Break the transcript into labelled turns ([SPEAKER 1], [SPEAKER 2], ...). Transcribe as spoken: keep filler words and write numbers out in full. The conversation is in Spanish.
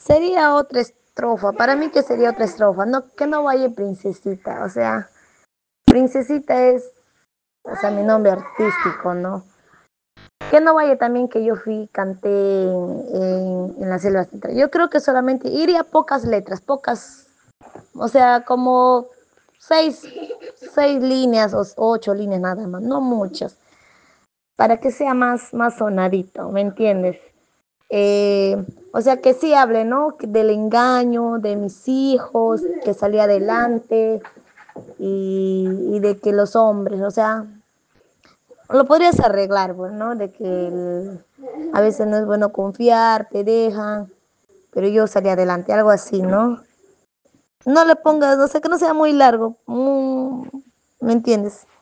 [SPEAKER 1] Sería otra estrofa, para mí que sería otra estrofa, no, que no vaya princesita, o sea, princesita es, o sea, mi nombre artístico, ¿no? Que no vaya también que yo fui, canté en, en, en la selva central. Yo creo que solamente iría pocas letras, pocas, o sea, como seis, seis líneas o ocho líneas nada más, no muchas, para que sea más, más sonadito, ¿me entiendes? Eh, o sea, que sí hable, ¿no? Del engaño de mis hijos, que salí adelante y, y de que los hombres, o sea, lo podrías arreglar, pues, ¿no? De que el- a veces no es bueno confiar, te dejan, pero yo salí adelante, algo así, ¿no? No le pongas, o sea, que no sea muy largo, mm, ¿me entiendes?